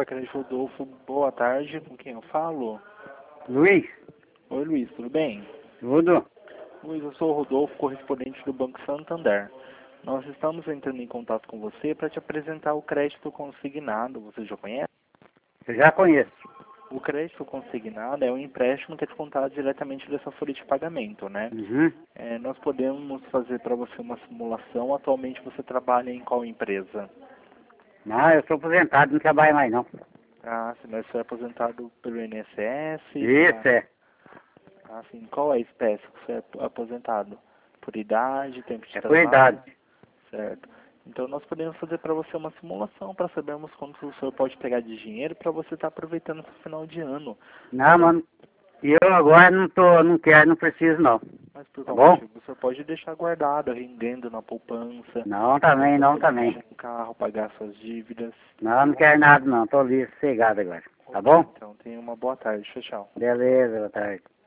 Facrédito Rodolfo, boa tarde, com quem eu falo? Luiz, Oi Luiz, tudo bem? tudo? Luiz, eu sou o Rodolfo, correspondente do Banco Santander. Nós estamos entrando em contato com você para te apresentar o crédito consignado, você já conhece? Eu já conheço. O crédito consignado é um empréstimo que é descontado diretamente da sua folha de pagamento, né? Uhum. Nós podemos fazer para você uma simulação. Atualmente você trabalha em qual empresa? Não, eu sou aposentado, não trabalho mais não. Ah, sim, mas você é aposentado pelo INSS? Isso, é. Ah, sim. Qual é a espécie que você é aposentado? Por idade, tempo de É por trabalho? idade. Certo. Então nós podemos fazer para você uma simulação para sabermos quanto o senhor pode pegar de dinheiro para você estar aproveitando esse final de ano. Não, mano, eu agora não quero, não preciso não. Mas por Tá qual bom? motivo? O senhor pode deixar guardado, rendendo na poupança, Não, também, para não, poder também. comprar um carro, pagar suas dívidas. Não, não quero nada não, tô livre, sossegado agora. Tá Ok, bom? então tenha uma boa tarde. Tchau, tchau. Beleza, boa tarde.